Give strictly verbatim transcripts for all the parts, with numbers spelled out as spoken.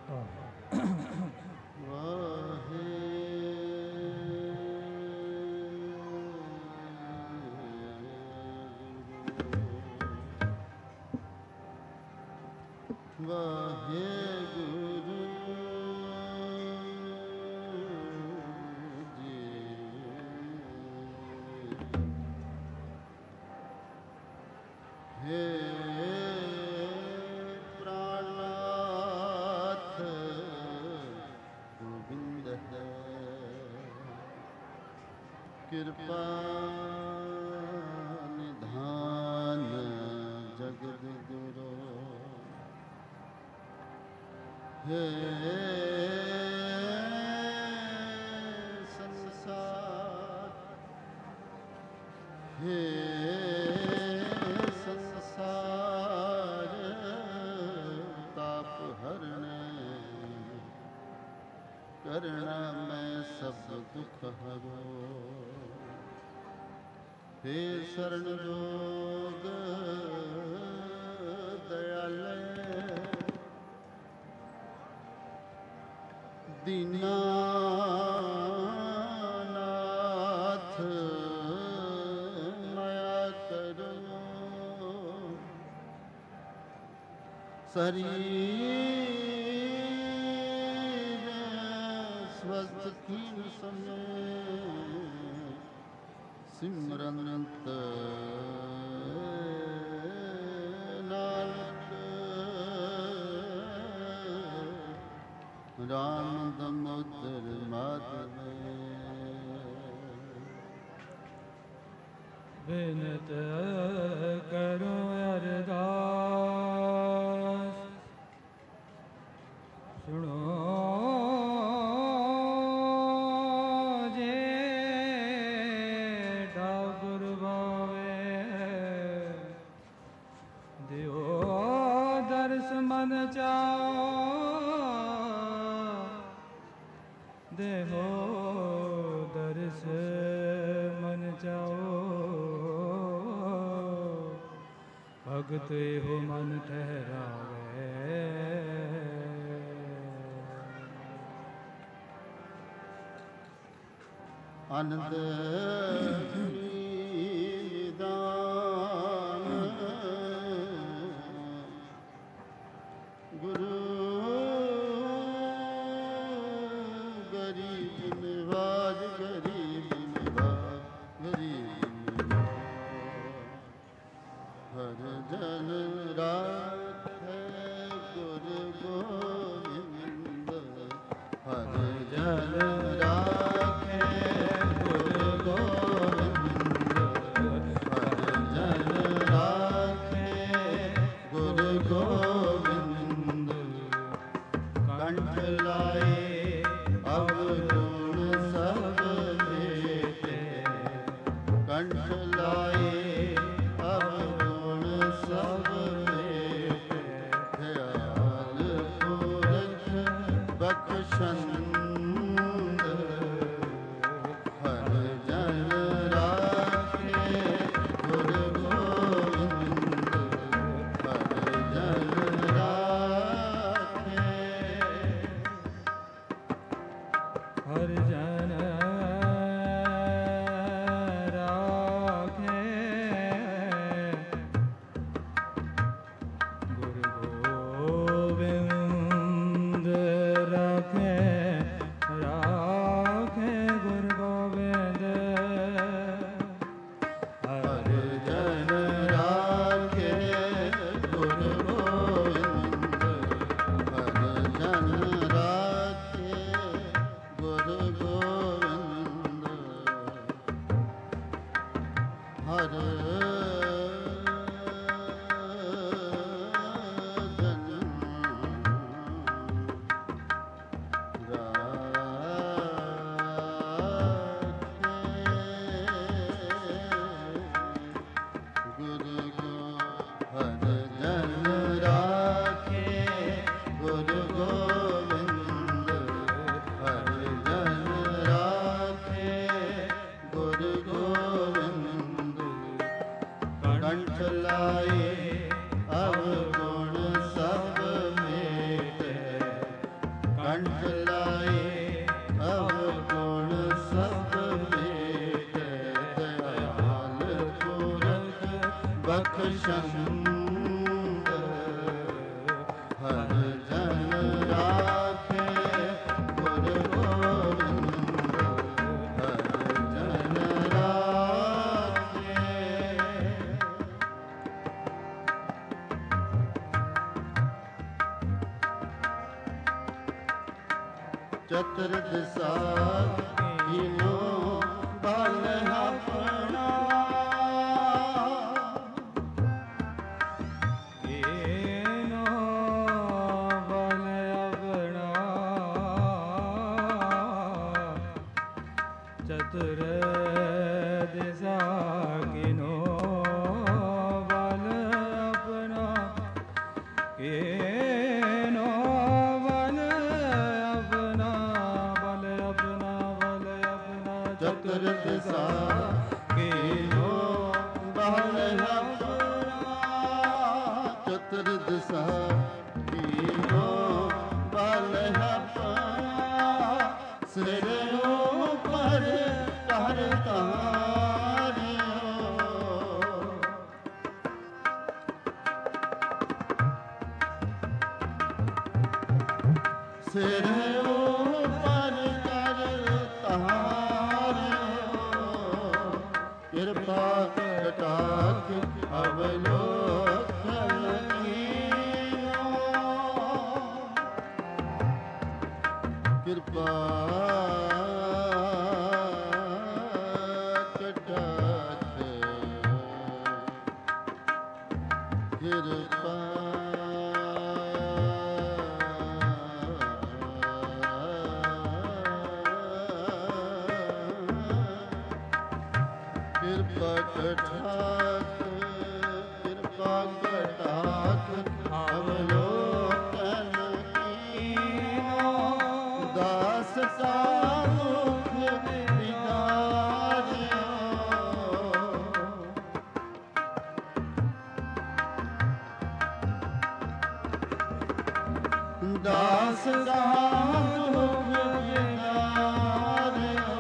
ਵਾਹਿਗੁਰੂ ਜੀ। ਹੇ ਪ੍ਰਾਣਨਾਥ ਗੋਬਿੰਦ ਹੈ, ਕਿਰਪਾ ਨਿਧਾਨ ਜਗਦ ਗੁਰੂ। ਹੇ ਸੰਸਾਰ, ਹੇ ਸੰਸਾਰ ਤਾਪ ਹਰਣੇ, ਕਰਣਾ ਮੈਂ ਸਭ ਦੁਖ ਹਰੋ। ਹੇ ਸਰਣ ਜੋਗ ਦਇਆਲੇ, ਦੀਨਾਨਾਥ ਮਾਇਆ ਕਰੋ। ਸਰੀਰ ਸਵਸਥ ਕੀਨ ਸਮੇ, ਸਿਮਰਨੰਤ ਨਾਨਕ ਰਾਮ ਦਮੋਦਰ ਮਾਧਵੇ। ਬਿਨਤ ਕਰੋ ਅਰਦਾਸ, ਸੁਣੋ ਜੇ ठाकुर भावे। ਦਿਓ ਦਰਸ ਮਨ ਚਾਓ, ਦੇਹੋ ਦਰਸ ਮਨ ਚਾਓ। ਭਗਤ ਇਹੋ ਮਨ ਠਹਿਰਾਵੇ। ਆਨੰਦ ਨਿਦਾਨ ਗੁਰੂ ਗਰੀਬ ਨਿਵਾਜ, ਗਰੀਬ ਨਿਵਾਜ, ਗਰੀਬ ਨਿਵਾਜ। ਹਰ ਜਨ ਰਾਖੈ ਗੁਰ ਗੋਬਿੰਦ, ਹਰ ਜਨ ਰਾਖੈ ਗੁਰ ਗੋਬਿੰਦ, ਹਰ ਜਨ ਰਾਖੈ ਗੁਰ ਗੋਬਿੰਦ। ਕੰਠ ਲਾਏ ਅਵਗੁਣ ਸਭ ਭੇਟੇ, ਕੰਠ ਲਾਏ ਅਵਗੁਣ ਸਭ ਭੇਟੇ। ਖਿਆਲ ਪੁਰਖ ਬਖਸ਼ੰਦ, ਹਰ ਜਨ ਰਾਖੇ ਗੁਰ ਗੋਬਿੰਦ, ਹਰ ਜਨ ਰਾਖੇ। ਹਰ ਜਨ ਰਾਖੇ ਗੁਰ ਗੋਬਿੰਦ ਰਾਖੇ। ਕੰਠ ਲਾਏ ਅਵਗੁਣ ਸਭ ਮੇਟੇ, ਦਇਆਲ ਪੁਰਖ ਬਖਸ਼ੰਦ, ਹਰ ਜਨ ਰਾਖੇ ਗੁਰ ਗੋਬਿੰਦ, ਹਰ ਜਨ ਰਾਖੇ। ਚਤੁਰ ਦਿਸਾ ਕੀਨੋ ਬਲ ਆਪਣਾ, ਕੀਨੋ ਬਲ ਆਪਣਾ, ਚਤੁਰ ਦਿਸਾ ਕੀਨੋ ਬਲ ਆਪਣਾ, ਕੀਨੋ ਬਲ ਆਪਣਾ, ਬਲ ਆਪਣਾ, ਬਲ ਆਪਣਾ, ਚਤੁਰ ਦਿਸਾ ਕੀਨੋ ਬਲ ਆਪਣਾ, ਚਤੁਰ ਦਿਸਾ ਕੀਨੋ ਬਲ ਆਪਣਾ, ਸਿਰ ਉਪਰ ਕਰ ਤਾਰਿਓ, ਸਿਰ ਉਪਰ ਕਰ ਤਾਰਿਓ, ਕਿਰਪਾ ਕਟਾਖ ਅਵਲੋਕਨ ਕੀਨੋ, ਕਿਰਪਾ ਕਟਾਖ ਕਿਰਪਾ ਕਿਰਪਾ ਕਟਾਖ, ਕਿਰਪਾ ਕਟਾਖ ਅਵਲੋਕਨ ਕੀਨੋ, ਦਾਸ ਕਾ ਮੁਖ ਵਿਦਾਰਿਓ, ਦਾਸ ਕਾ ਮੁਖ ਵਿਦਾਰਿਓ,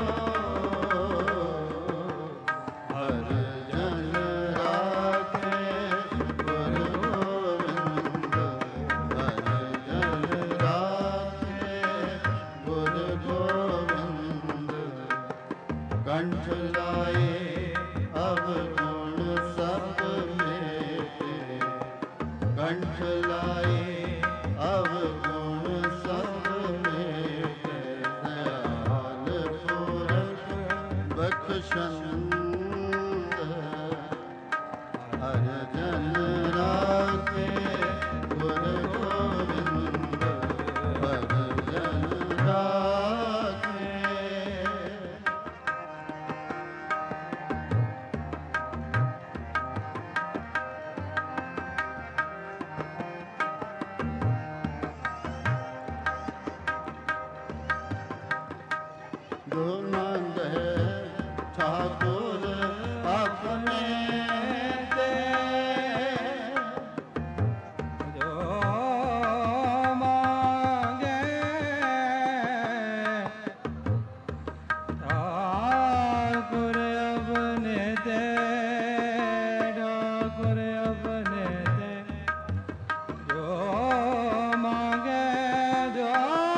ਹਰ ਜਨ ਰਾਖੇ ਗੁਰ ਗੋਬਿੰਦ, ਹਰ ਜਨ ਰਾਖੇ ਗੁਰ ਗੋਬਿੰਦ, ਕੰਠ ਲਾਏ ਅਵਗੁਣ ਸਭ ਮੇਟੇ, ਕੰਠ ਲਾਏ ਅਵਗੁਣ ਸਭ ਮੇਟੇ, ਦਇਆਲ ਪੁਰਖ ਬਖਸ਼ੰਦ, ਹਰ ਜਨ ਰਾਖੇ ਗੁਰ ਗੋਬਿੰਦ, ਹਰ ਜਨ ਰਾਖੇ। ਜੋ ਮੰਦ ਹੈ ਠਾਕੁਰ ਆਪਣੇ ਤੇ, ਜੋ ਮੰਗੇ ਠਾਕੁਰ ਆਪਣੇ ਤੇ, ਠਾਕੁਰ ਆਪਣੇ ਤੇ, ਜੋ ਮੰਗੇ ਜੋ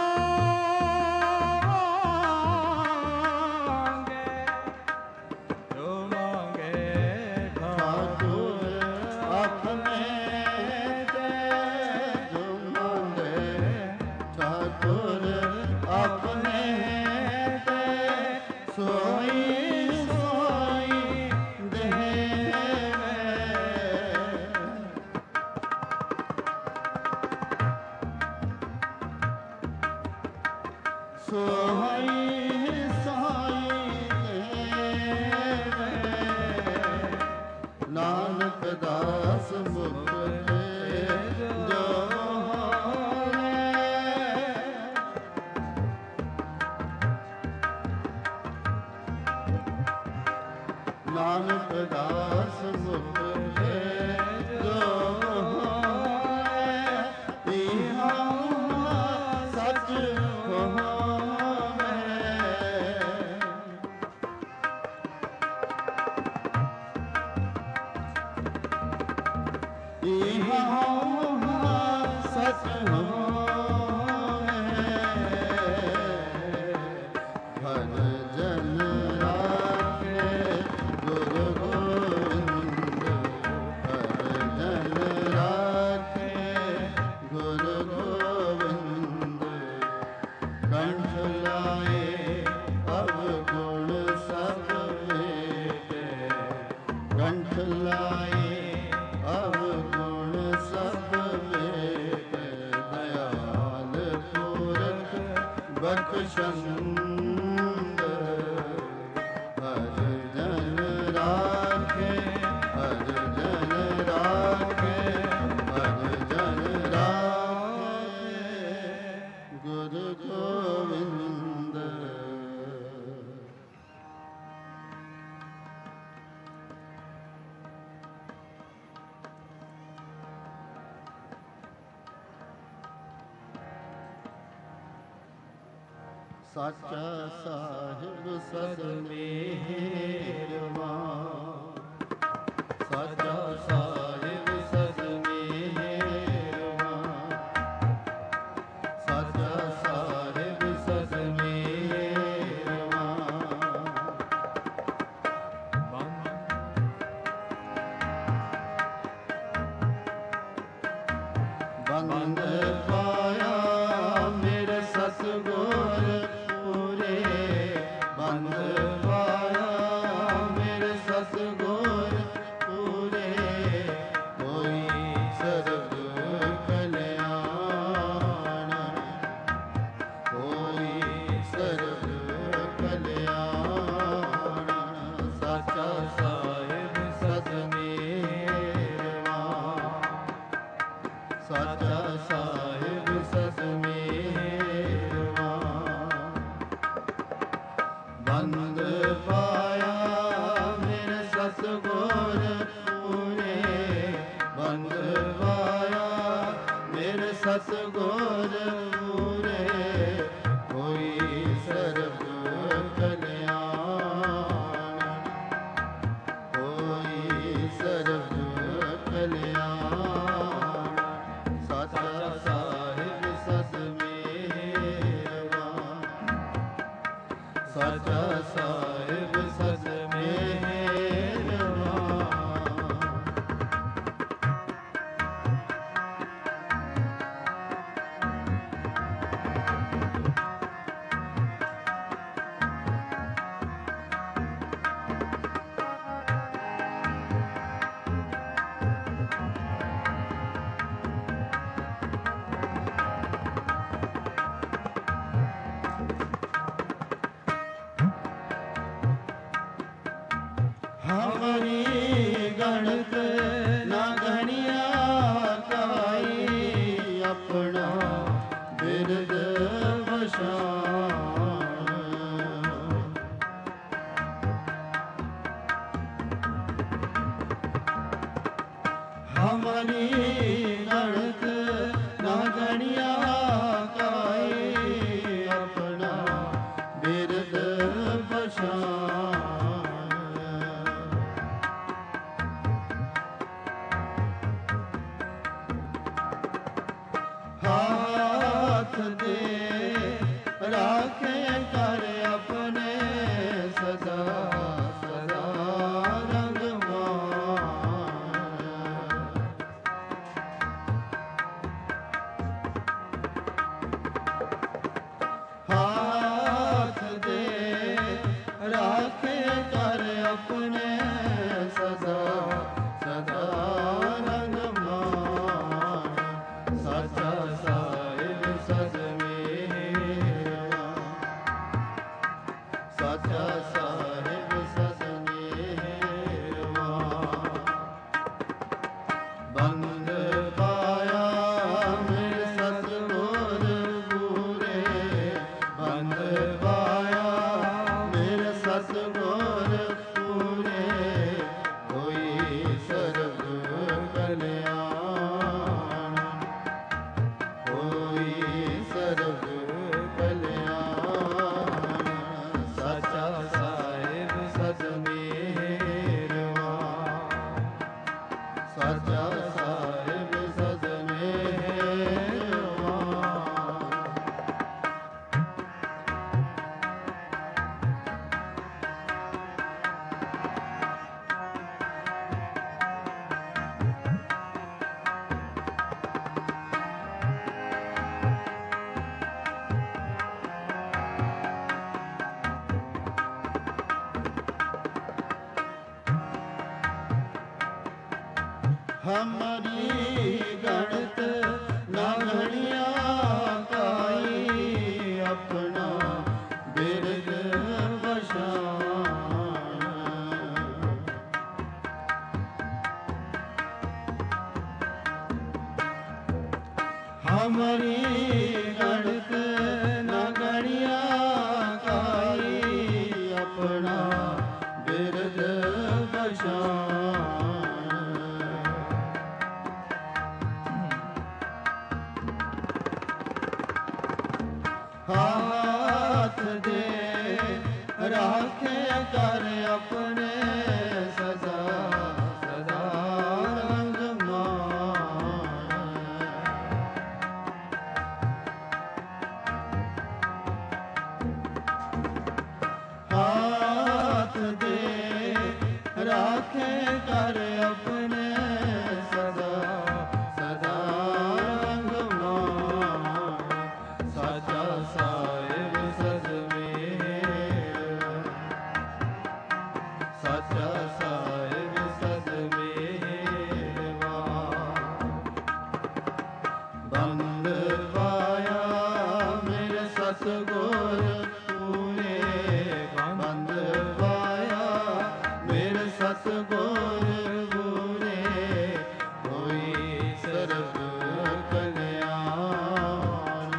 ਸੋਹਈ ਸਾਈ ਦੇਵੇ, ਨਾਨਕ ਦਾਸ ਮੁਖ ਤੇ ਜੋ ਹੋਵੇ, ਨਾਨਕ ਦਾਸ ਮੁਖ ਤੇ ਜੋ ਹੋਵੇ, ਇਹਾਂ ਸੱਚ ਬਖਸ਼ੰਦ ਹਰ ਜਨ ਰਾਖੇ ਹਰ ਜਨ ਰਾਖੇ ਹਰ ਜਨ ਰਾਖੇ ਗੁਰੂ ਗੋਬਿੰਦ। ਸਾਚਾ ਸਾਹਿਬ ਸਦ ਮਿਹਰਬਾਨ ਸਾਚਾ ਸਾਹਿਬ ਸਦ ਮਿਹਰਬਾਨ ਸਾਚਾ ਸਾਹਿਬ ਸਦ ਮਿਹਰਬਾਨ। ਬੰਦ ਪਾਇਆ ਮੇਰੇ ਸਤਿਗੁਰ ਪੂਰੇ ਬੰਦ ਪਾਇਆ ਮੇਰੇ ਸਤਿਗੁਰ ਪੂਰੇ ਕੋਈ ਸਰਬ ਕਲਿਆਣ ਕੋਈ ਸਰਬ ਕਲਿਆਣ। ਸਾਚਾ ਸਾਹਿਬ ਸਦ ਮਿਹਰਬਾਨ ਸਾਚਾ ਸਾਹਿਬ ਸਦ ਮਿਹਰਬਾਨ। ਬੰਦ ਪਾਇਆ ਮੇਰੇ ਸਤਿਗੁਰ ਪੂਰੇ ਬੰਦ ਪਾਇਆ ਮੇਰੇ ਸਤਿਗੁਰ ਪੂਰੇ ਕੋਈ ਸਰਬ ਕਲਿਆਣ ਕੋਈ ਸਰਬ ਕਲਿਆਣ। ਸਾਚਾ ਸਾਹਿਬ ਸਦ ਮਿਹਰਬਾਨ ਸਾਚਾ ਸਾਹਿਬ ਸਦ ਮਿਹਰਬਾਨ। ਹਮਾਰੀ ਗਣਤ ਨਾ ਗਣਿਆ ਕਾਈ ਆਪਣਾ ਬਿਰਦ ਵਸ਼ਾਨ। ਹਮਾਰੀ ਗਣਤ ਨਾ ਗਣਿਆ ਕਾਈ ਆਪਣਾ ਬਿਰਦ ਵਸ਼ਾਨ। ਹਾਥ ਦੇ ਰਾਖੇ ਕਰ ਆਪਣੇ ਸਦਾ ਸਦਾ ਰੰਗਮਾਨ। ਹਾਥ ਦੇ ਰਾਖੇ ਕਰ ਆਪਣੇ ਸਦਾ ਸਦਾ ਰੰਗਮਾਨ। ਸਾਚਾ ਸਾਹਿਬ ਸਦ ਮਿਹਰਬਾਨ ਸਾਚਾ ਸਾਹਿਬ ਸਦ ਮਿਹਰਬਾਨ। ਬੰਦ ਪਾਇਆ ਮੇਰੇ ਸਤਿਗੁਰ ਪੂਰੇ ਬੰਦ ਪਾਇਆ ਮੇਰੇ ਸਤਿਗੁਰ ਪੂਰੇ ਕੋਈ ਸਰਬ ਕਲਿਆਣ ਕੋਈ ਸਰਬ ਕਲਿਆਣ। ਸਾਚਾ ਸਾਹਿਬ ਸਦ ਮਿਹਰਬਾਨ ਸਾਚਾ ਸਾਹਿਬ ਸਦ ਮਿਹਰਬਾਨ। हमारी गणत ना गणिया काई अपना हमारी गणत न गणिया काई, अपना बिरद बशान। हाथ दे राखे कर अपने सदा सदा रंग मान। हाथ दे राखे कर अपने सदा सदा रंग मान। साचा साहिब सद मेरा, साचा साहिब सद मेवा। बंद पाया मेरे सतगुर पूरे, बंद पाया मेरे सतगुर पूरे। होई सर्व कल्याण,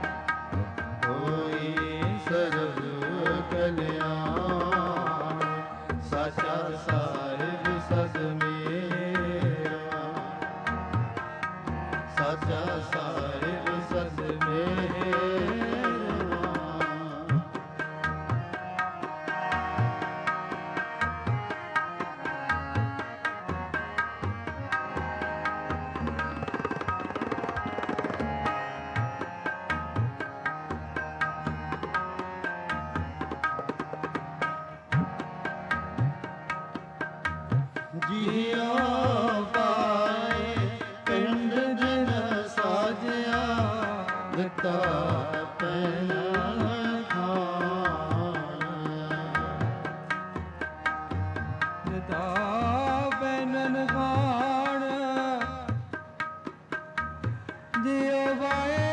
होई सर्व कल्याण। साचा साहिब सद मेरा, साचा साहिब सद मेरा। जियो पाए पिंड दिन साजिया, दिता पहला खान। दिता पैनन खान, जियो पाए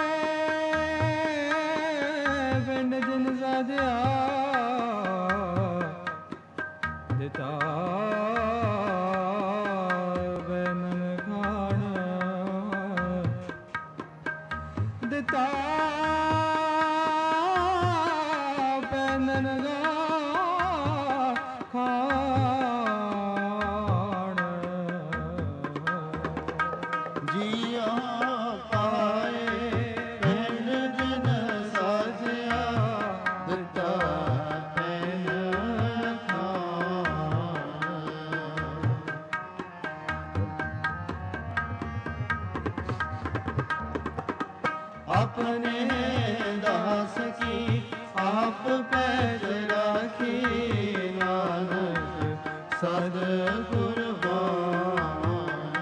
पिंड दिन साजिया, दिता ਪੈਨਨ ਖਾਣ। ਦਿੱਤਾ ਪੈਨਨ ਖਾਣ। जिया पाए पिंड दिन साजिया, दिता पैनन खान। अपने दास की आप पैज राखी, नानक सद कुर्बान।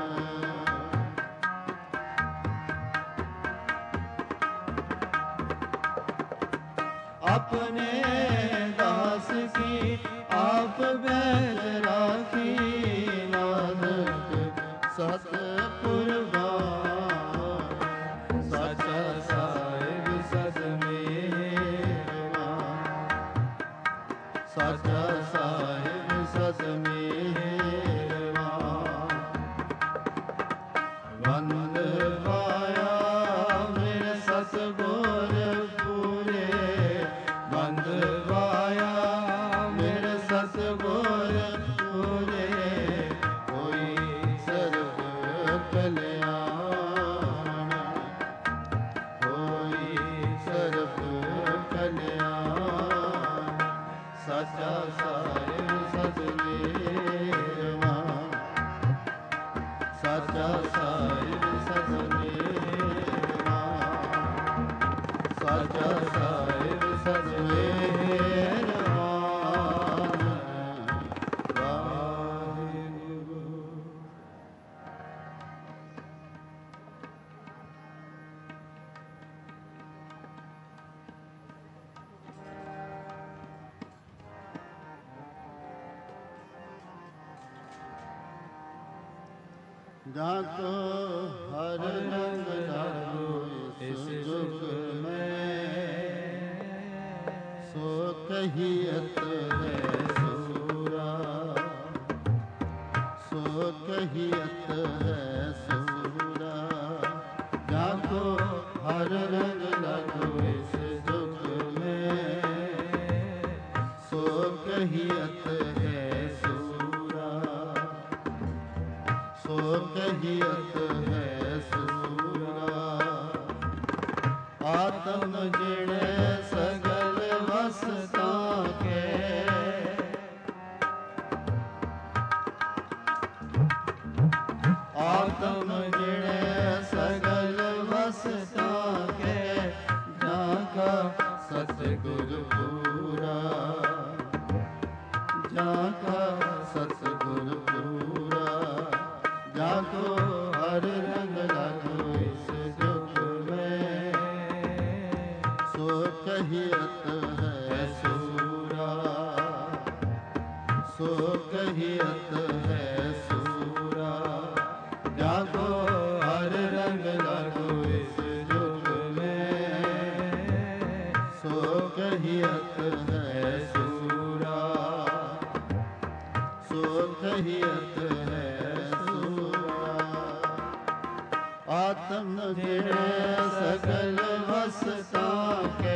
अपने दास की आप पैज राखी, नानक सद कुर्बान। साचा साहिब सद मेवा, साचा साहिब सद मेवा। बंद पाया मेरे सतगुर पूरे, बंद पाया मेरे सतगुर पूरे। होई सर्व कल्याण, होई सर्व कल्याण। साचा साहिब सद मेवा, साचा साहिब सद मेवा, साचा साहिब सद मेवा। वाहिगुरू। जाको हर रंग डालो इस जुग में, सो कहियत है सूरा, सो कहियत है सूरा। जाको हर रंग लगो इस दुख में, सो कहियत है सूरा, सो कहियत है सूरा। आत्म जिणे सगल वसता के, आत्म जिणे सगल वसता के, जाका सतगुर पूरा, जाका सतगुर पूरा। जाको हर रंग लगो इस दुख में, सो कहियत है सूरा, सो कहियत है सूरा। जाको हर रंग लगो इस दुख में, सो कहियत है सूरा, सो कहियत है सूरा। आत्म जिणे सगल वसता के,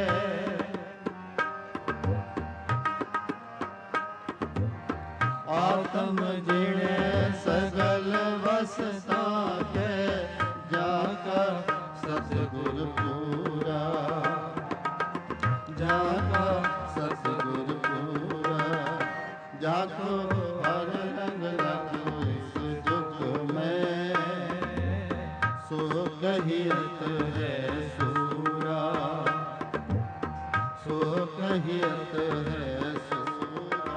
आत्म जिणे सगल वसता के, जाका सतगुर पूरा, जाका सतगुर पूरा। जाको हर रंग लगो इस दुख में, सो कहियत है सूरा, सो कहियत है सूरा।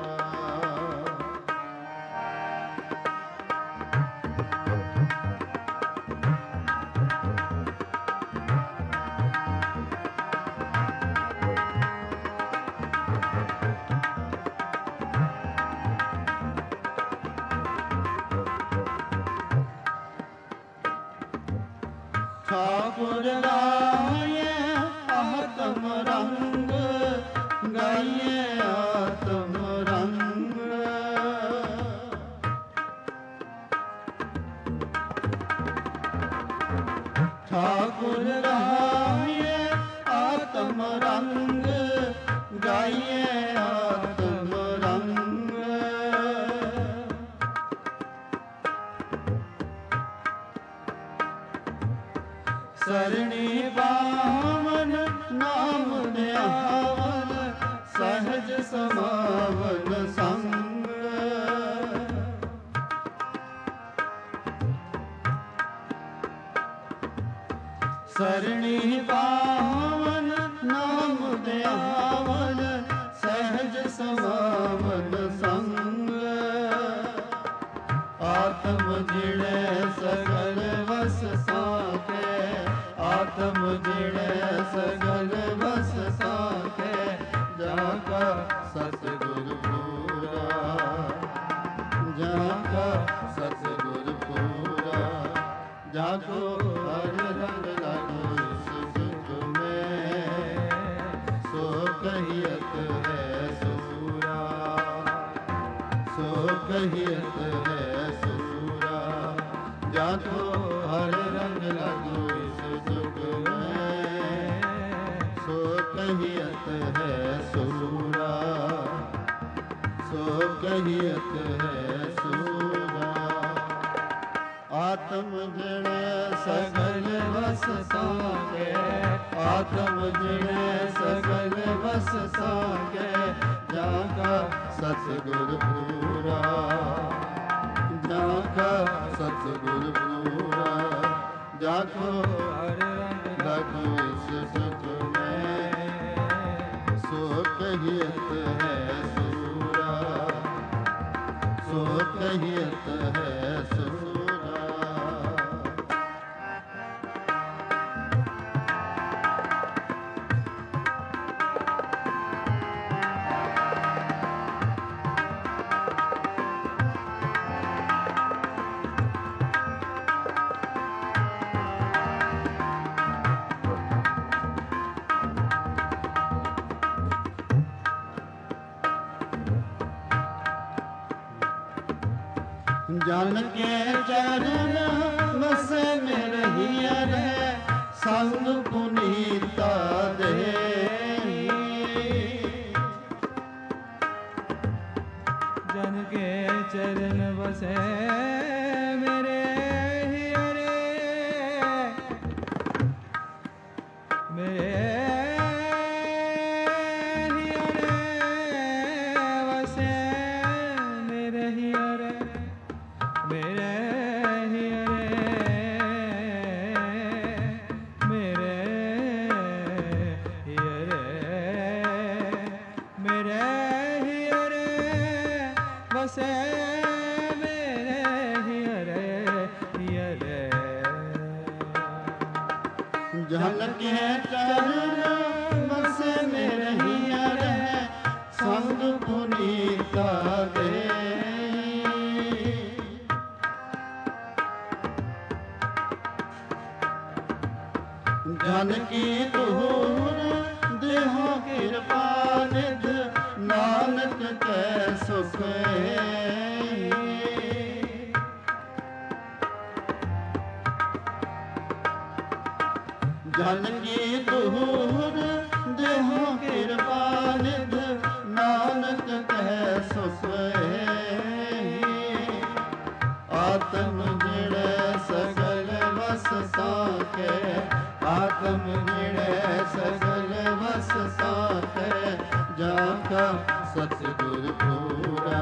ठाकुर गाये आत्म रंग, गाये आत्म रंग। ठाकुर गाये आत्म रंग, गाये आत्म रंग। सरणी पावन नाम ध्यावन, सहज समावन संग। सरणी पावन नाम ध्यावन, सहज समावन संग। आत्म जिणे सगल वसता के, आत्म जिणे सगल वसता के, जाका सतगुर पूरा, जाका सतगुर पूरा। जाको हर रंग लगो इस दुख में, सो कहियत है सूरा, सो कहियत है सूरा। जाको हर रंग लगो इस दुख में, सो कहियत है सूरा, सो कहियत है सूरा। आत्म जिणे सगल वसता के, आत्म जिणे सगल वसता के, जाका सतगुर पूरा, जाका सतगुर पूरा। जाको हर रंग लगो इस दुख में, सो कहियत है सूरा, सो कहियत है सूरा। जन के चरण बस में रहिया रे, ਸੰਗ ਪੁਨੀਤਾ ਦੇ। ਜਨ ਕੇ ਚਰਨ ਵਸੈ ਮੇਰੇ ਹਿਅਰੇ, ਮੇਰੇ ਹਿਅਰੇ ਵਸੈ ਮੇਰੇ ਹਿਅਰੇ, ਮੇਰੇ ਹਿਅਰੇ, ਮੇਰੇ ਹਿਅਰੇ, ਮੇਰੇ ਹਿਅਰੇ ਵਸੈ ਮੇਰੇ ਹਿਅਰੇ, ਹਿਅਰੇ। ਜਨ ਕੇ ਚਰਨ ਵਸੈ ਮੇਰੇ ਹਿਅਰੇ, ਸੰਗ ਪੁਨੀਤਾ ਦੇ। ਜਨ ਕੀ ਧੂਰ ਦੇਹੋ ਕਿਰਪਾ ਨਿਧ, ਨਾਨਕ ਕੈ ਸੁਖ ਜਨ ਕੀ ਧੂਰ ਦੇਹੋ ਕਿਰਪਾ ਨਿਧ, ਨਾਨਕ ਕੈ ਸੁਖ ਆਤਮ ਜਿਹੜੇ ਸਗਲ ਵਸ ਸਾਕੇ, ਆਤਮ ਜਿਹੜੇ ਸਗਲ ਵਸ ਸਾਕੇ, ਜਾ ਕਾ ਸਤਿਗੁਰ ਪੂਰਾ,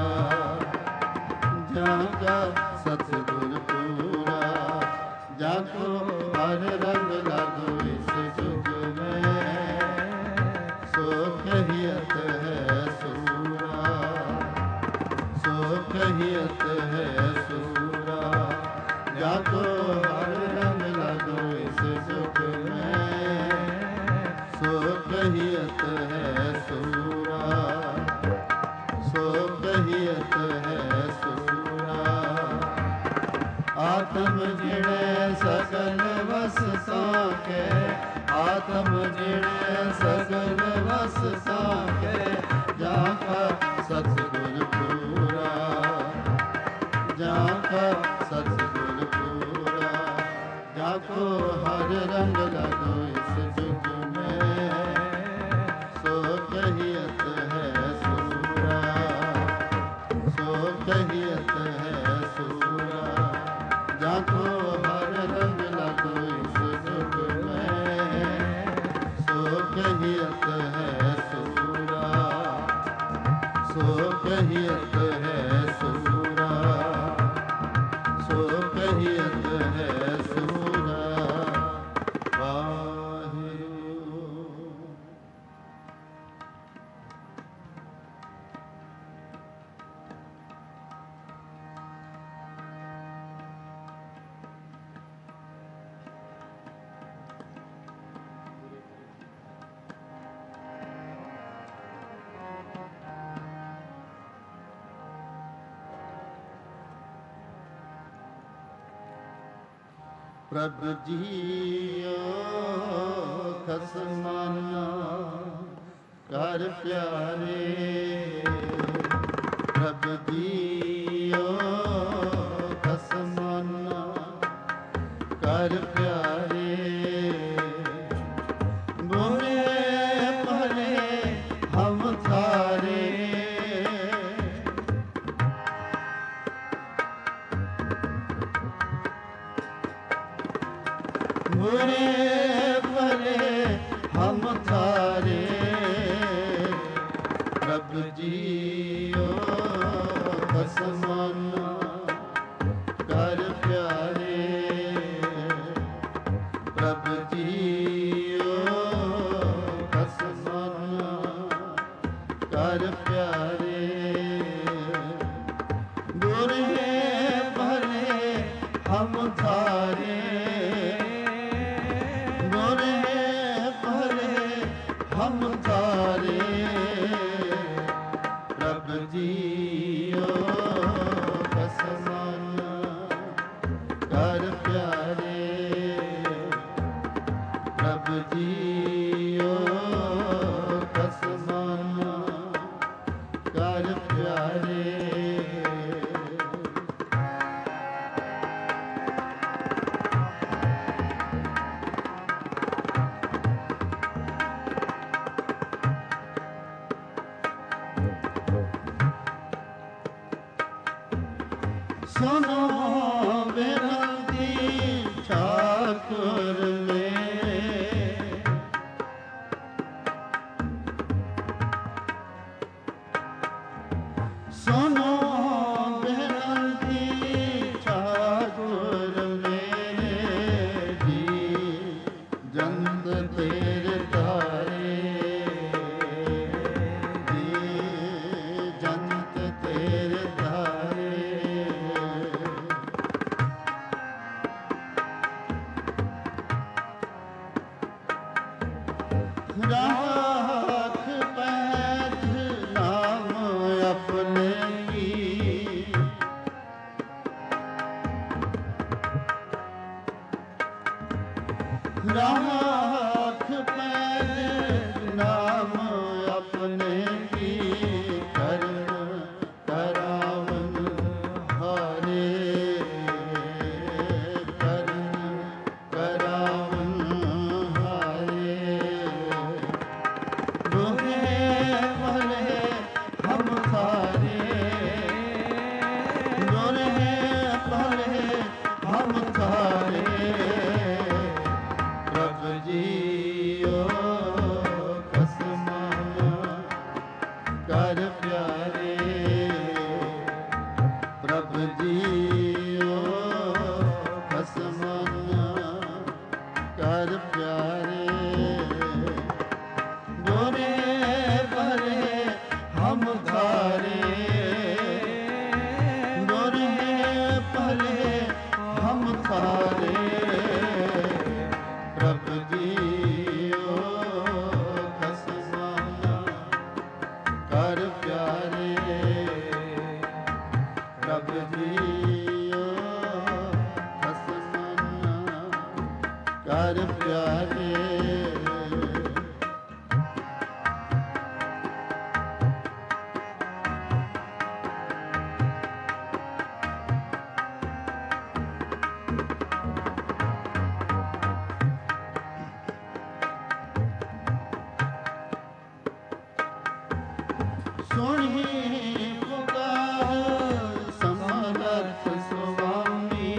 ਜਾ ਕਾ ਸਤਿਗੁਰ ਪੂਰਾ, ਜਾ ਕੋ ਹਰ ਰੰਗ ਲਾਗੋ ਇਸ ਜੁਗ ਮੈਂ, ਸੋ ਕਹੀਅਤ ਹੈ ਸੂਰਾ, ਸੋ ਕਹੀਅਤ ਹੈ ਸੂਰਾ, ਜਾ ਕੋ ਹਰ ਰੰਗ ਲਾਗੋ ਇਸ ਜੁਗ ਮੈਂ, ਸੋ ਕਹੀਅਤ ਹੈ ਸੂਰਾ, ਸੋ ਕਹੀਅਤ ਹੈ ਸੂਰਾ। ਆਤਮ ਜਿਹੜੇ ਸਗਲ ਵਸ ਸਾਕੇ, ਆਤਮ ਜਿਹੜੇ ਸਗਲ ਵਸ ਸਾਕੇ, ਜਾ ਕਾ ਸਤਿਗੁਰ ਪੂਰਾ, ਜਾ ਕਾ ਸਤਿਗੁਰ ਪੂਰਾ, ਜਾ ਕੋ ਹਰ ਰੰਗ ਲਾਗੋ ਇਸ ਜੁਗ ਮੈਂ, ਸੋ ਕਹੀਅਤ ਹੈ ਸੂਰਾ, ਸੋ ਕਹੀਅਤ ਹੈ ਸੂਰਾ, ਜਾ ਕੋ ਹਰ ਰੰਗ ਲਾਗੋ ਇਸ ਜੁਗ ਮੈਂ, ਸੋ ਕਹੀਅਤ ਹੈ ਸੂਰਾ, ਸੋ ਕਹੀਅਤ ਹੈ ਸੂਰਾ, ਸੋ ਕਹੀਅਤ ਹੈ ਸੂਰਾ। ਵਾਹਿਗੁਰੂ। ਪ੍ਰਭ ਜੀਓ ਖਸਮਾਨਾ ਕਰ ਪਿਆਰੇ, ਪ੍ਰਭ ਜੀਓ ਖਸਮਾਨਾ ਕਰ ਪਿਆਰੇ, ਬੁਰੇ ਭਲੇ ਹਮ ਥਾਰੇ, ਬੁਰੇ ਭਲੇ ਹਮ ਥਾਰੇ, ਪ੍ਰਭ ਜੀਓ ਖਸਮਾਨਾ ਕਰ ਪਿਆਰੇ, ਪ੍ਰਭ ਜੀਓ ਖਸਮਾਨਾ ਕਰ ਪਿਆਰੇ, ਬੁਰੇ ਭਲੇ ਹਮ ਥਾਰੇ, ਬੁਰੇ ਭਲੇ ਹਮ ਥਾਰੇ, ਪ੍ਰਭ ਜੀਓ ਖਸਮਾਨਾ ਕਰ ਪਿਆਰੇ, ਪ੍ਰਭ ਜੀਓ ਖਸਮਾਨਾ ਕਰ ਪਿਆਰੇ। ਸੁਨੋ ਬੇਨਤੀ ਠਾਕੁਰ ਮੇਰੇ, ਸੁਨੋ ਬੇਨਤੀ ਠਾਕੁਰ ਮੇਰੇ ਜੀ, ਜੰਤ ਤੇਰੇ ਤਾਰੇ ਜੀ, ਜੰਤ ਤੇਰੇ ਤਾਰੇ। ਰਾਖ ਪੈਠ ਨਾਮ ਆਪਣੇ ਕੀ, ਰਾਖ ਪੈਠ ਨਾਮ ਆਪਣੇ ਕੀ, ਕਰਨ ਕਰਾਵਨ ਹਾਰੇ, ਕਰਨ ਕਰਾਵਨ ਹਾਰੇ। ਬੁਰੇ ਭਲੇ ਹਮ ਸਾਰੇ, ਬੁਰੇ ਭਲੇ ਹਮ ਸਾਰੇ, ਪ੍ਰਭ ਜੀਓ ਖਸਮਾਂ ਕਰ ਪਿਆਰੇ, ਪ੍ਰਭ ਜੀਓ ਖਸਮਾਂ ਕਰ ਪਿਆਰੇ। ਬੁਰੇ ਭਲੇ ਹਮ ਧਾਰੇ, ਬੁਰੇ ਭਲੇ ਹਮ ਧਾਰੇ, ਪ੍ਰਭ ਜੀਓ ਖਸਮਾਂ ਕਰ ਪਿਆਰੇ, ਪ੍ਰਭ ਜੀਓ ਖਸਮਾਂ ਕਰ ਪਿਆਰੇ। ਸੁਣੀ ਪੁਕਾਰ ਸਮਰਥ ਸੁਆਮੀ,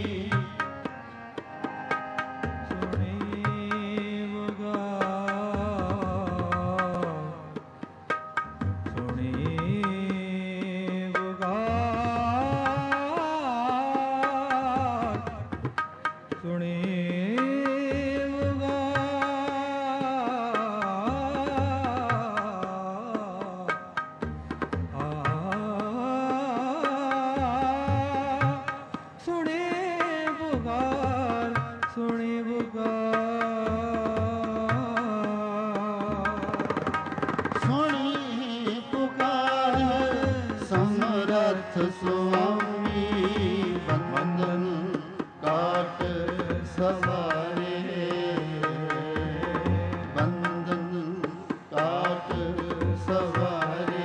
ਸੁਣੀ ਪੁਕਾਰ, ਸੁਣੀ ਪੁਕਾਰ, ਸੁਣੀ ਸੁਣੀ ਪੁਕਾਰ, ਸੁਣੀ ਪੁਕਾਰ ਸਮਰਥ ਸੁਆਮੀ, ਬੰਧਨ ਕਾਟ ਸਵਾਰੇ, ਬੰਧਨ ਕਾਟ ਸਵਾਰੇ।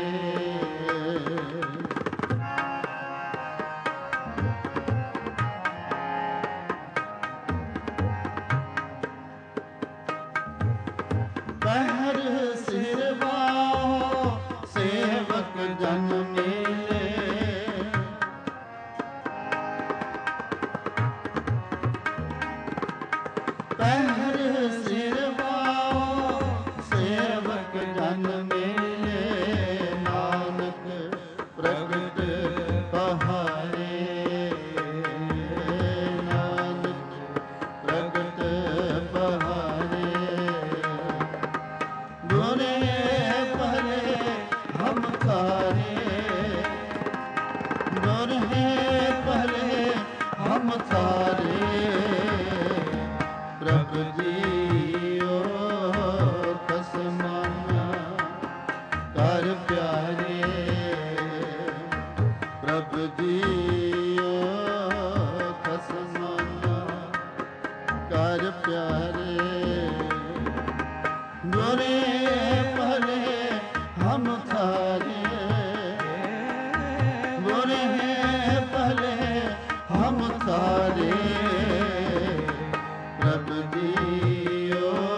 ਪਹਿਰ ਸਿਰ ਬਾਹੁ ਸੇਵਕ ਜਨ ਮੇਲੇ, ਪਹਿਰ ਸਿਰ ਬਾਹੁ ਸੇਵਕ ਜਨ ਮੇਲੇ, ਨਾਨਕ ਪ੍ਰਗਟ ਪਹਾਰੇ, ਨਾਨਕ ਪ੍ਰਗਟ ਪਹਾਰੇ। ਬੁਰੇ ਭਲੇ ਹਮ ਸਾਰੇ, ਬੁਰੇ ਭਲੇ ਹਮ ਸਾਰੇ, ਪ੍ਰਭ ਜੀਓ ਖਸਮਾਂ ਕਰ ਪਿਆਰੇ, ਪ੍ਰਭ ਜੀਓ ਖਸਮਾਂ ਕਰ ਪਿਆਰੇ। ਬੁਰੇ ਭਲੇ ਹਮ ਸਾਰੇ, ਬੁਰੇ ਭਲੇ ਹਮ ਸਾਰੇ, ਪ੍ਰਭ ਜੀਓ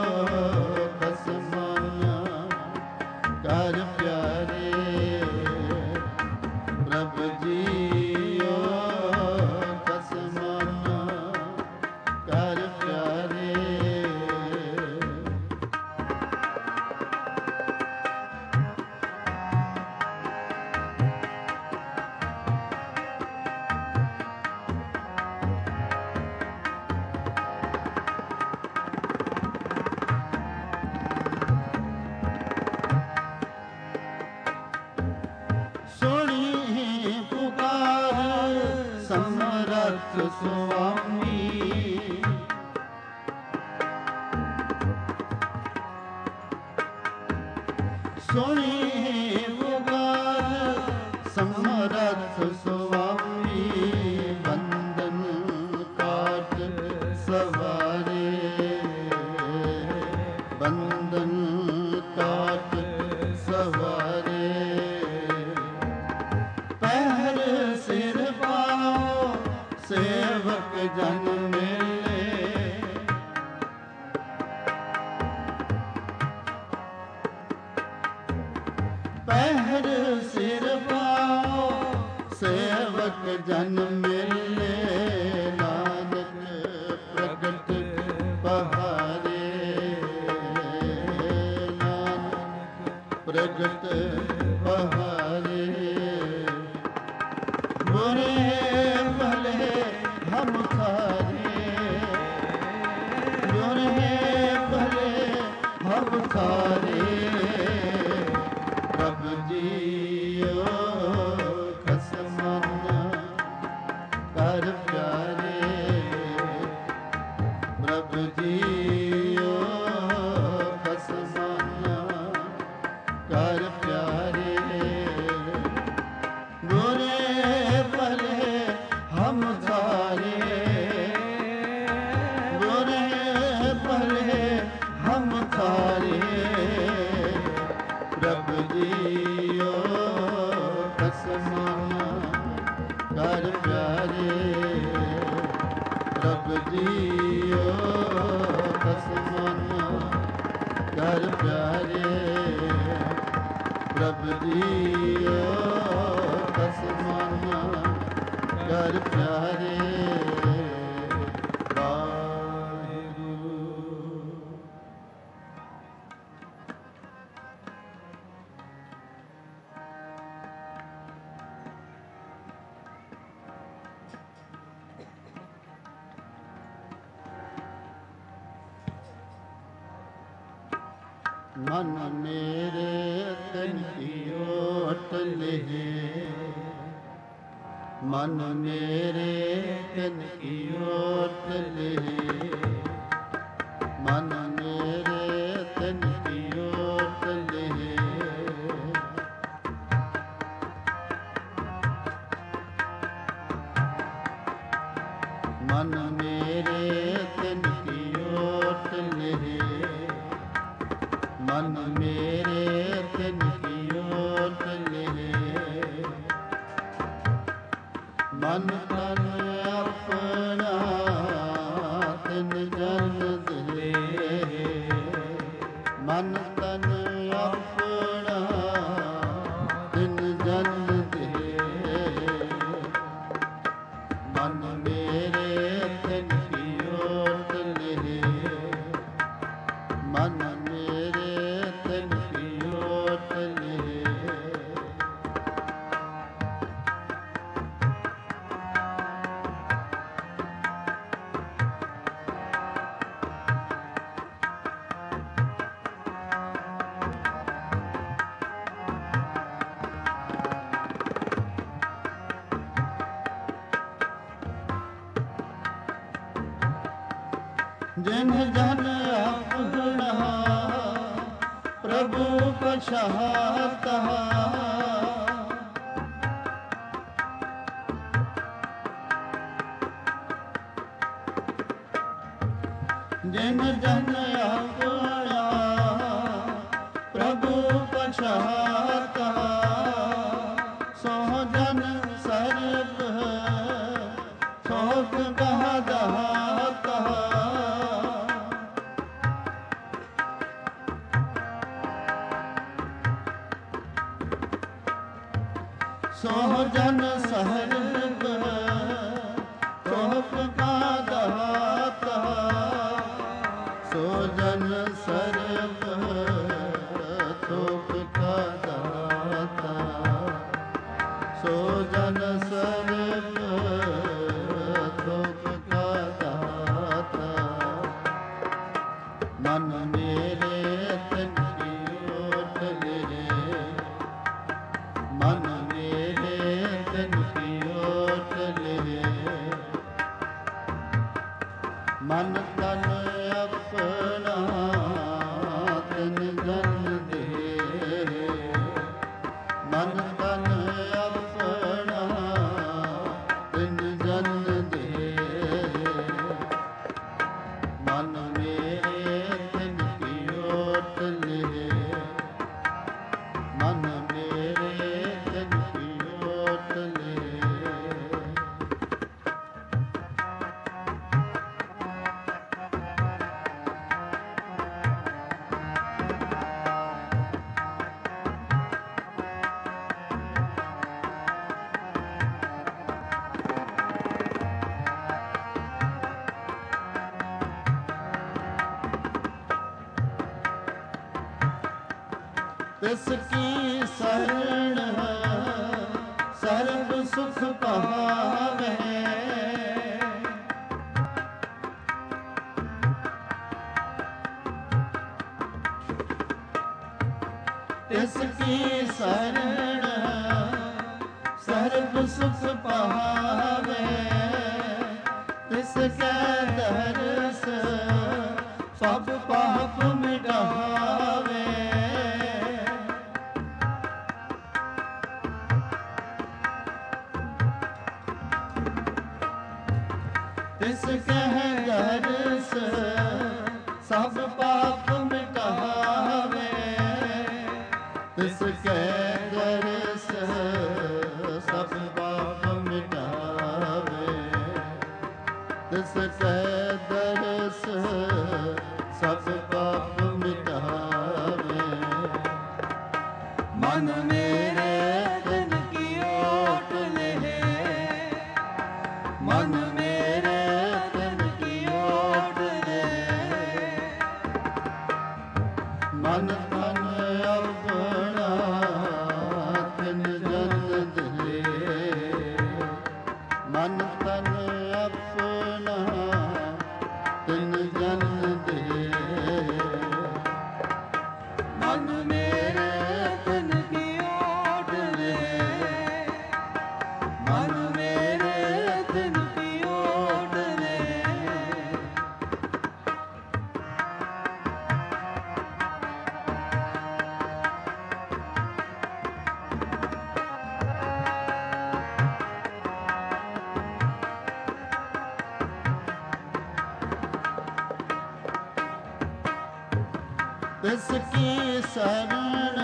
ਸੁਣੀ ਪੁਕਾਰ ਸਮਰਥ ਸੁਆਮੀ ਬੰਧਨ ਕਾਟ ਸਵਾਰੇ ਬੰਧਨ ਕਾਟ ਸਵਾਰੇ ਪਹਿਰ ਸਿਰ ਪਾਓ ਸੇਵਕ ਜਨ ਮਿਲੇ ਪਹਿਰ ਸਿਰ ਪਾਓ ਸੇਵਕ ਜਨ ਮਿਲੇ ਨਾਨਕ ਪ੍ਰਗਟ ਪਹਾਰੇ ਨਾਨਕ ਪ੍ਰਗਟ ਪਹਾਰੇ ਬੁਰੇ ਭਲੇ ਹਮ ਸਾਰੇ ਬੁਰੇ ਭਲੇ ਹਮ ਸਾਰੇ ਪ੍ਰਭ ਜੀਓ ਖਸਮਨ ਕਰ ਪਿਆਰੇ ਪ੍ਰਭ ਜੀਓ ਖਸਮਨ ਕਰ ਪਿਆਰੇ ਬੁਰੇ ਭਲੇ ਹਮ ਸਾਰੇ ਬੁਰੇ ਭਲੇ ਹਮ ਸਾਰੇ ਪ੍ਰਭ ਜੀਓ ਖਸਮਨ ਕਰ ਪਿਆਰੇ ਪ੍ਰਭ ਜੀਓ ਖਸਮਨ ਕਰ ਪਿਆਰੇ ਪ੍ਰਭ ਜੀਓ ਖਸਮਨ ਕਰ ਪਿਆਰੇ ਮਨ ਮੇਰੇ ਤਨ ਕੀ ਓਟ ਲਹੇ ਮਨ ਮੇਰੇ ਤਨ ਕੀ ਓਟ ਲਹੇ ਮਨ ਮੇਰੇ ਤਨ ਕੀ ਓਟ ਲਹੇ ਮਨ ਮੇਰੇ ਤਨ ਕੀ ਓਟ ਲਹੇ ਮਨ ਮੇਰੇ ਤਿਨ ਕੀ ਓਟ ਲਹੇ ਮਨ ਤਨ ਆਪਣਾ ਤਿਨ ਜਨ ਦੇ ਮਨ ਤਨ ਆਪਣਾ ਤਿਨ ਜਨ ਦੇ ਮਨ ਮੇਰੇ ਤਿਨ ਕੀ ਓਟ ਲਹੇ ਮਨ ਮੇਰੇ ਤਿਨ ਕੀ ਓਟ ਲਹੇ ਜਿਨ ਜਨ ਆਪਣਾ ਪ੍ਰਭੂ ਪਛਾਤਾ ਜਿਨ ਜਨ ਆਪਣਾ ਪ੍ਰਭੂ ਪਛਾਤਾ ਸੋ ਜਨ ਸਰਬ ਸੋਖ ਗਹਦਾ ਸੋ ਜਨ ਸਰਬ ਸੋਖ ਕਾ ਦਾਤਾ ਸੋ ਜਨ ਸਰਬ ਸੋਖ ਕਾ ਦਾਤਾ ਸੋ ਜਨ ਸਰਬ ਸੋਖ ਕਾ ਦਾਤਾ ਮਨ ਮੇਰੇ ਤਨ ਕੀ ਓਟ ਲਹੇ ਮਨ ਮੇਰੇ ਤਨ ਕੀ ਓਟ ਲਹੇ ਮਨ ਤਨ ਆਪਣਾ ਤਨ ਜਨ ਦੇ ਤਿਸ ਕੀ ਸਰਣ ਸਰਬ ਸੁਖ ਪਾਵੇ। ਤਿਸ ਕੀ ਸਰਣ ਸਰਬ ਸੁਖ ਪਾਵੇ। ਤਿਸ ਕੈ ਦਰਸ ਸਭ ਪਾਪ ਮਿਟਾਵੇ। ਤਿਸ ਕੈ ਦਰਸ ਸਭ ਪਾਪ ਮਿਟਾਵੇ। ਤਿਸ ਕੈ ਦਰਸ ਸਭ ਪਾਪ ਮਿਟਾਵੇ। ਤਿਸ ਕੈ ਦਰਸ ਸਭ ਪਾਪ ਮਿਟਾਵੇ। ਮਨ ਮੇਰੇ ਤਨ ਕੀ ਓਟ ਲਹੇ। ਮਨ ਮੇਰੇ ਤਨ ਕੀ ਓਟ ਲਹੇ। ਮਨ ਤਨ ਆਪਣਾ ਤਿਨ ਜਨ ਦੇ। ਮਨ ਤਨ ਆਪਣਾ ਤਿਨ ਜਨ ਦੇ। ਮਨ ਮੇਰੇ ਤਨ ਕੀ ਓਟ ਲਹੇ। ਮਨ ਮੇਰੇ ਤਨ ਕੀ ਓਟ ਲਹੇ। ਤਿਸ ਕੀ ਸਰਣ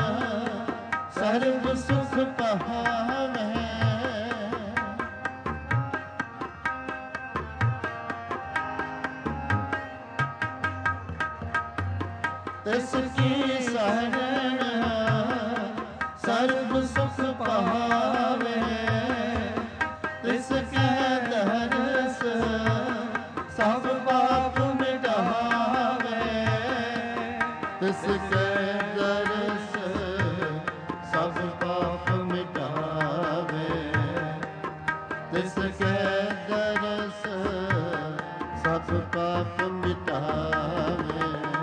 ਸਰਬ ਸੁਖ ਪਾਵੇ। ਤਿਸ ਕੀ ਸਰਣ ਸਰਬ ਸੁਖ ਪਾਵੇ। ਤਿਸ ਕੈ ਦਰਸ ਸਭ ਪਾਪ ਮਿਟਾਵੇ। ਤਿਸ ਕੈ ਦਰਸ ਸਭ ਪਾਪ ਮਿਟਾਵੇ। ਤਿਸ ਕੈ ਦਰਸ ਸਭ ਪਾਪ ਮਿਟਾਵੇ।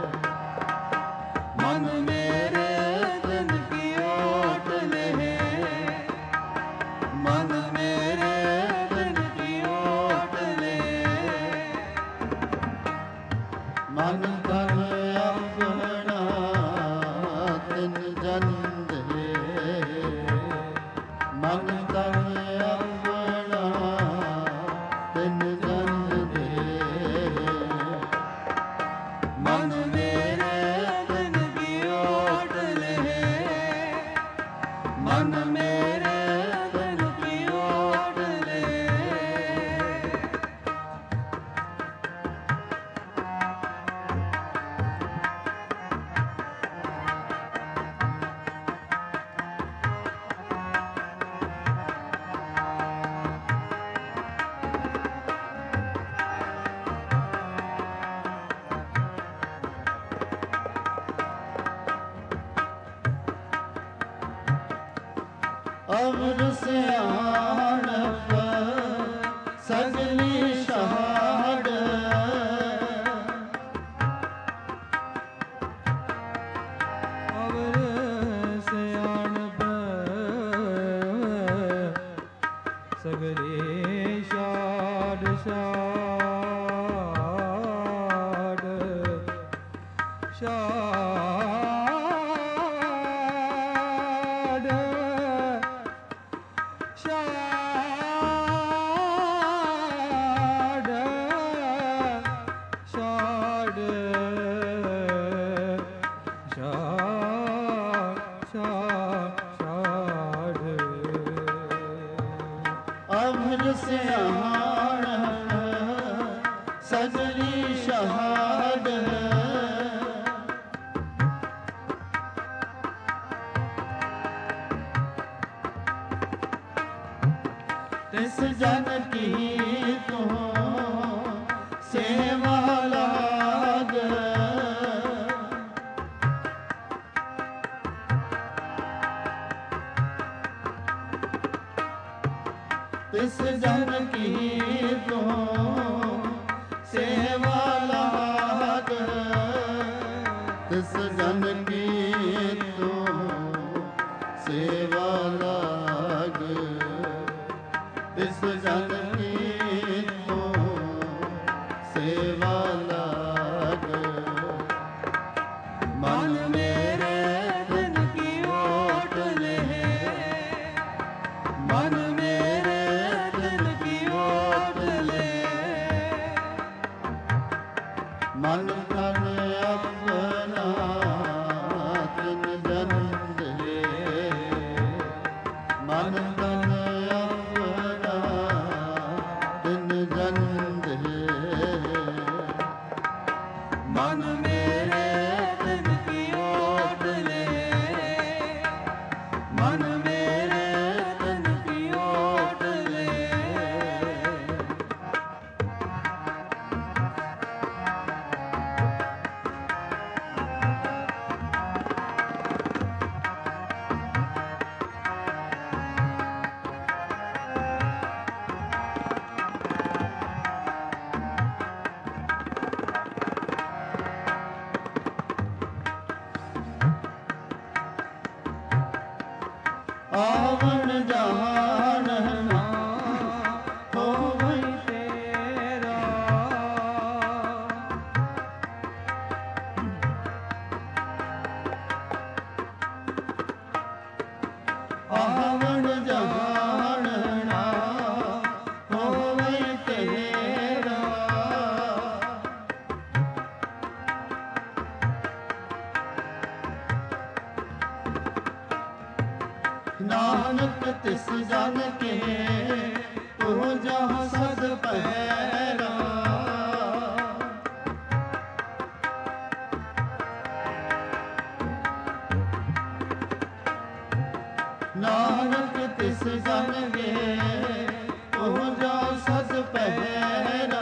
ਮਨ ਮੇਰੇ ਤਨ ਕੀ ਓਟ ਲਹੇ। ਮਨ ਮੇਰੇ ਤਨ ਕੀ ਓਟ ਲਹੇ। ਮਨ ਤਨ ਆਪਣਾ ਤਿਨ ਜਨ ਦੇ। ਮਨ ਤਨ ਆਪਣਾ ਤਿਨ ਜਨ ਦੇ। ਮਨ ਮੇਰੇ ਤਨ ਕੀ ਓਟ ਲਹੇ। ਮਨ ਮੇਰੇ ਤਨ ਕੀ ਓਟ ਲਹੇ। ਅਵਰ ਸਿਆਣਪ ਸਗਲੀ ਸ਼ਹਾਡ। ਅਵਰ ਸਿਆਣਪ ਸਗਲੇ ਛਾੜ ਛਾੜ ਛਾੜ ਅਵਰ ਸਿਆਣਪ ਸਗਲੀ ਸ਼ਹਾਡ। ਤਿਸ ਜਨ ਕੀ ਤੂੰ ਸੇਵਾ ਲਾਗ। ਤਿਸ ਜਨ ਕੀ ਤੂੰ ਸੇਵਾ ਲਾਗ, ਤਿਸ ਜਨ ਕੀ ਤੂੰ ਸੇਵਾ ਲਾਗ, ਤਿਸ ਜਨ ਕੀ ਤੂੰ ਸੇਵਾ ਲਾਗ। ਮਨ ਮੇਰੇ ਤਨ ਕੀ ਓਟ ਲੈ, ਮਨ ਮੇਰੇ ਤਨ ਕੀ ਓਟ ਲੈ, ਮਨ ਤਨ ਆਪਣਾ ਤਿਨ ਜਨ ਦੇ, ਮਨ ਤਨ ਆਪਣਾ ਤਿਨ ਜਨ ਦੇ, ਮਨ ਮੇਰੇ ਤਨ ਕੀ ਓਟ ਲੈ, ਮਨ ਮੇਰੇ ਤਨ ਕੀ ਓਟ ਲੈ। ਆਵਣ ਜਾਣ ਨਾ ਹੋਵਈ ਤੇਰਾ, ਆਵਣ ਜਾਣ ਨਾ ਹੋਵਈ ਤੇਰਾ, ਨਾਨਕ ਤਿਸ ਜਨ ਕੇ ਤੂੰ ਜਹ ਸਦ ਪਹਿਰਾ, ਨਾਨਕ ਤਿਸ ਜਨ ਕੇ ਤੂੰ ਜਹ ਸਦ ਪਹਿਰਾ,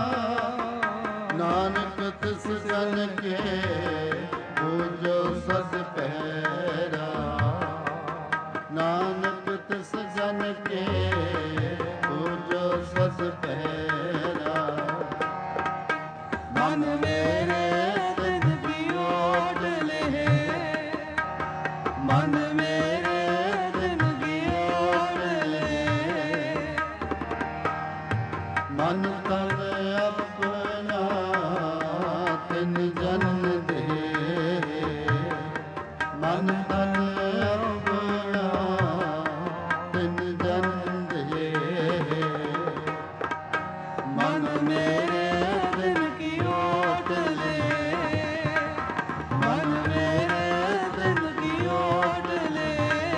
ਨਾਨਕ ਤਿਸ ਜਨ ਕੇ ਤੂੰ ਜੋ ਸਦ ਪਹਿਰਾ, ਨਾਨਕ ਤਿਸ ਜਨ ਕੇ ਤੂੰ ਜੋ ਸਦ ਪਹਿਰਾ। ਮਨ ਮੇਰੇ ਤਨ ਕੀ ਓਟ ਲੈ, ਮਨ ਮੇਰੇ ਤਨ ਕੀ ਓਟ ਲੈ, ਮਨ ਤਨ ਆਪਣਾ ਤਿਨ ਜਨ ਦੇ, ਮਨ ਤਨ ਆਪਣਾ ਤਿਨ ਜਨ ਦੇ, ਮਨ ਮੇਰੇ ਤਨ ਕੀ ਓਟ ਲੈ, ਮਨ ਮੇਰੇ ਤਨ ਕੀ ਓਟ ਲੈ।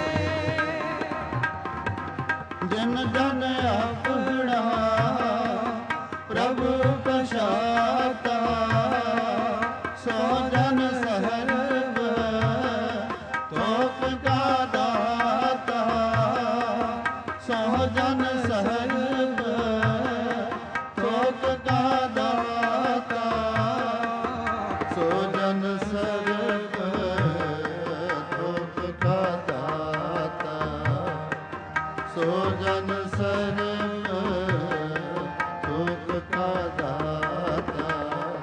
ਜਨ ਜਨ ਆਪਣਾ ਪ੍ਰਭੂ ਪਛਾਤਾ, ਸੋ ਜਨ ਸਰਬ ਤੋਪ ਕਾ ਦਾਤਾ, ਸੋ ਜਨ ਸਰਬ ਤੋਪ ਕਾ ਦਾਤਾ, ਸੋ ਜਨ ਸਰਬ ਤੋਪ ਕਾ ਦਾਤਾ, ਸੋ ਜਨ ਸਰਬ ਤੋਪ ਕਾ ਦਾਤਾ।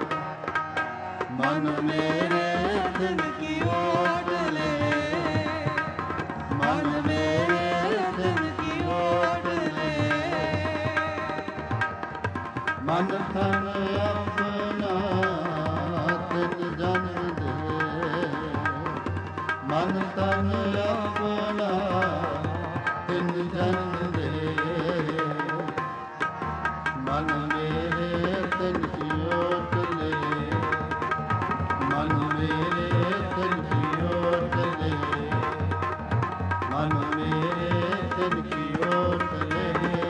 ਮਨ ਮੇਰੇ ਤਨ ਕੀ ਓਟ ਲੈ, ਮਨ ਮੇਰੇ ਤਨ ਕੀ ਓਟ ਲੈ, ਮਨ ਤਨ ਆਪਣਾ ਤਿਨ ਜਨ ਦੇ, ਮਨ ਤਨ ਆਪਣਾ ਤਿਨ ਜਨ ਦੇ, ਮਨ ਮੇਰੇ ਤਨ ਕੀ ਓਟ ਲੈ, ਮਨ ਮੇਰੇ ਤਨ ਕੀ ਓਟ ਲੈ, ਮਨ ਮੇਰੇ ਤਨ ਕੀ ਓਟ ਲੈ।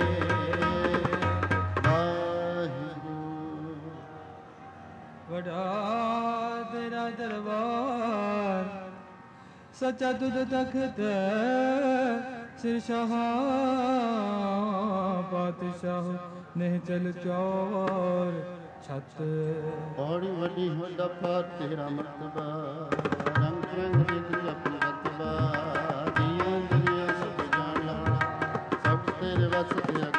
ਵਡਾ ਤੇਰਾ ਦਰਬਾਰ, ਸੱਚਾ ਤੁਧ ਤਖਤ ਸਿਰ ਸ਼ਾਹ ਪਾਤਸ਼ਾਹ ਨਹਿ ਚਲ ਚੌਰ ਛਤ। ਬੜੀ ਵੱਡੀ ਹੁੰਦਾ ਪਾ ਤੇਰਾ ਮਰਤਬਾ, ਰੰਗ ਰੰਗ ਦੇ ਆਪਣੀ ਰਤਬਾ, ਜੀਆਂ ਦੁਨੀਆ ਸਭ ਜਾਣ ਲਾ, ਸਭ ਤੇਰੇ ਵਸ ਤੇਰਾ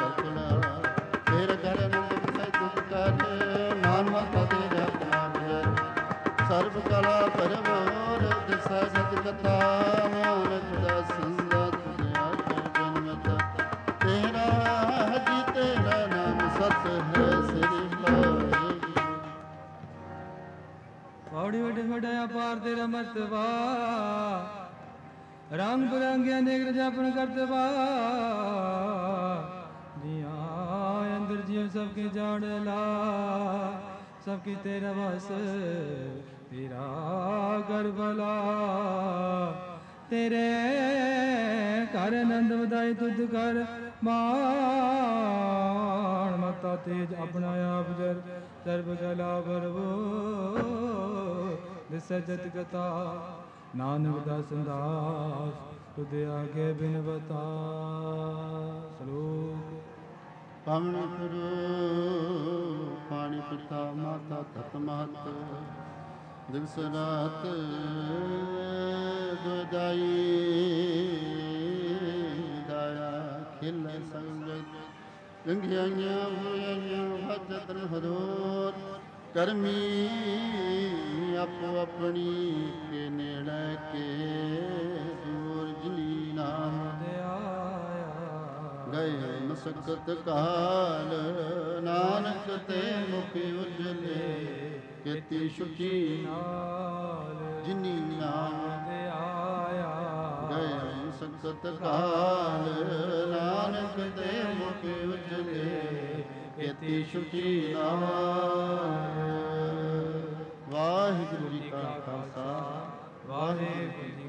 ਸਰਬ ਕਲਾ ਪਰਮੋਰ ਦਿਸੈ ਸਤ ਕਥਾ ਨਾਨਕ ਦਾਸਨ ਦਾ ਤੁਧ ਆਖੇ ਜਨਮਤ ਤੇਰਾ ਹਜੀ ਤੇਰਾ ਨਾਮ ਸਤ ਹੈ ਸ੍ਰੀ ਵਾਹਿਗੁਰੂ। ਪੌੜੀ ਵੱਡੇ ਵੱਡਾ ਅਪਾਰ ਤੇਰਾ ਮਰਤਬਾ ਰੰਗ ਬਰੰਗੇ ਅਨੇਕ ਰਜਾਪਨ ਕਰਤਬਾ ਜੀਆਂ ਅੰਦਰ ਜੀਵ ਸਭ ਕੇ ਜਾਣ ਲਾ ਸਭ ਕੀ ਤੇਰਾ ਵਸ ਤੇਰਾ ਕਰ ਭਲਾ ਤੇਰੇ ਘਰ ਆਨੰਦ ਵਧਾਈ ਤੁਧ ਕਰ ਮਾਣ ਮਤਾ ਤੇਜ ਆਪਣਾ ਆਪ ਜਰ ਸਰਬ ਕਲਾ ਬਰਵੋ ਦਿਸੈ ਜਤ ਕਥਾ ਨਾਨਕ ਦਾ ਸੰਦਾਸ ਤੁਧ ਆਗੇ ਬਿਨ ਬਤਾ। ਸਲੋਕ ਪਵਨ ਗੁਰੂ ਪਾਣੀ ਪਿਤਾ ਮਾਤਾ ਤਤ ਮਹਤ ਦਿਵਸ ਰਾਤ ਦੁਦਾਈ ਦਾਇਆ ਖਿਲ ਸੰਗਤ ਰੰਗਿਆਈਆਂ ਹੋਈਆਂ ਭਜਤ ਹਰੋਰ ਕਰਮੀ ਆਪੋ ਆਪਣੀ ਕੇ ਨੇੜੇ ਕੇ ਦੂਰ ਜਿਨੀ ਨਾਮ ਗਏ ਮਸਕਤ ਕਾਲ ਨਾਨਕ ਤੇ ਮੁਖ ਉਜਲੇ ਕੀਤੀ ਸੁਚੀ ਨਾਲ ਜਿਨੀ ਨਾਮ ਦੇ ਆਇਆ ਗਏ ਮਸਕਤ ਕਾਲ ਨਾਨਕ ਤੇ ਮੁਖ ਉਜਲੇ ਕੀਤੀ ਸੁਚੀ ਨਾਲ। ਵਾਹਿਗੁਰੂ ਜੀ ਕਾ ਖਾਲਸਾ ਵਾਹਿਗੁਰੂ